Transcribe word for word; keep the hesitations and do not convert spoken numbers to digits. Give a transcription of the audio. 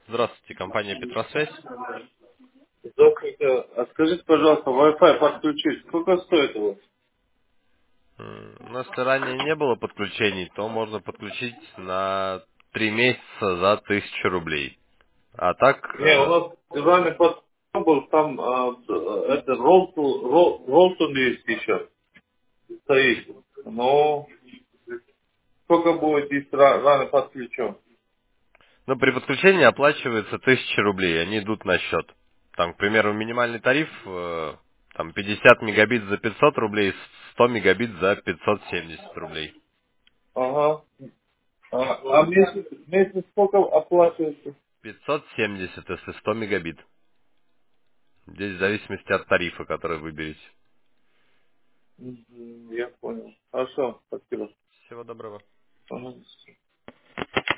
Здравствуйте, компания Петросвязь. Здравствуйте. А скажите, пожалуйста, Wi-Fi подключить, сколько стоит его? М, Ну, если ранее не было подключений, то можно подключить на три месяца за тысячу рублей. А так, Не, у э, нас дизайнер под был, там а, это Ролтон, Рол- Ролтон есть еще, стоит. Но сколько будет, если ра- рано подключен? ну, при подключении оплачивается тысяча рублей, они идут на счет. Там, к примеру, минимальный тариф, э, там пятьдесят мегабит за пятьсот рублей, сто мегабит за пятьсот семьдесят рублей. Ага. А, а месяц, месяц сколько оплачивается? пятьсот семьдесят, если сто мегабит. Здесь в зависимости от тарифа, который выберете. Мгм, я понял. Хорошо, спасибо. Всего доброго. Ага.